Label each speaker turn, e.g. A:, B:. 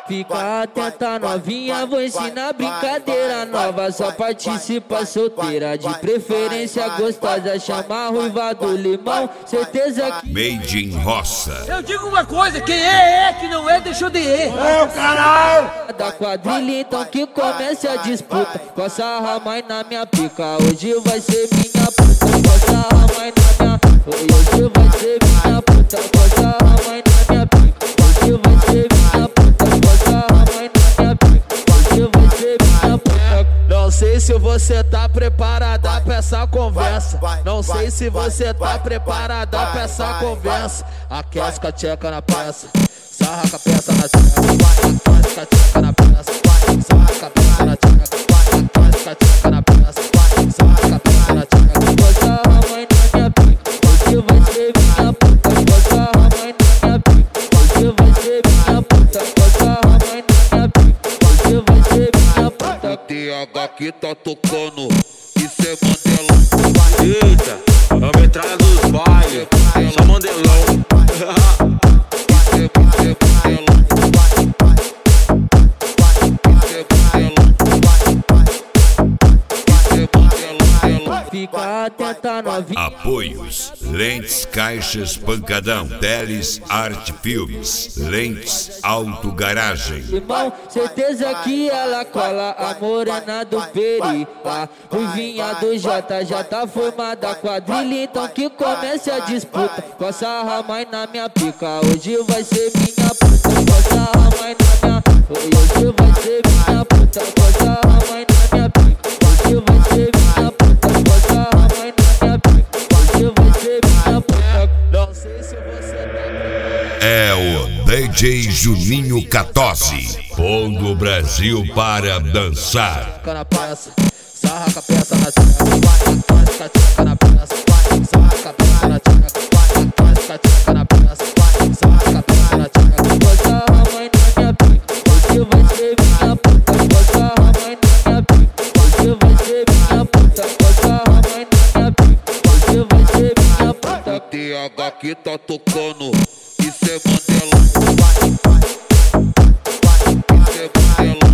A: Fica atenta novinha, vou ensinar brincadeira nova. Só participa solteira, de preferência gostosa. Chama a ruiva do limão, certeza que
B: Made in Roça.
C: Eu digo uma coisa, quem é, que não é, deixou de ir.
D: Ô, caralho!
A: da quadrilha, então que comece a disputa. Coça a mãe na minha pica, hoje vai ser minha puta. Coça a mãe na minha, hoje vai ser minha puta. Coça a mãe na minha pica, hoje vai ser minha puta. Coça a mãe na minha pica, hoje vai ser minha puta.
E: Não sei se você tá preparada pra essa conversa. Não sei se você tá preparada pra essa conversa. Aquece com a tcheca na peça, sarra com a peça na tcheca. Aquece com a tcheca na peça, sarra com a peça na tcheca. Aquece com a tcheca na peça, sarra com a peça na tcheca.
A: Coça a mãe na minha pica, hoje vai ser minha puta. Coça a mãe na minha pica, hoje vai ser minha puta. Coça a mãe na minha pica, hoje vai ser minha puta.
B: TH que tá tocando, isso é Mandelão.
D: Eita, vamos entrar nos bailes, só Mandelão.
B: Isso é Mandelão.
A: Fica atenta novinha.
B: Apoios: Lentes Caixas Pancadão, Teles Art Filmes, Lentes Auto Garagem.
A: Irmão, certeza que ela cola a morena do Peri. A ruivinha do Jota já tá formada quadrilha, então que comece a disputa. Coça a mãe na minha pica, hoje vai ser minha puta. Coça a mãe na minha, hoje vai ser minha puta. Coça a mãe na minha pica, hoje vai ser minha puta. Coça a mãe na minha pica, hoje vai ser minha puta.
E: Não sei se você tá
B: É o DJ Juninho Catozzi, pondo o Brasil para dançar.
E: na peça, sarra com a peça na tcheca. Aquece com a tcheca na peça, sarra com a peça na tcheca. Aquece com a tcheca na peça, sarra com a peça na tcheca.
A: Coça a mãe na minha pica, hoje vai ser minha puta. Coça a mãe na minha pica, hoje vai ser minha puta. Coça a mãe na minha pica, hoje vai ser minha puta.
B: TH que tá tocando, isso é Mandelão. Isso é Mandelão.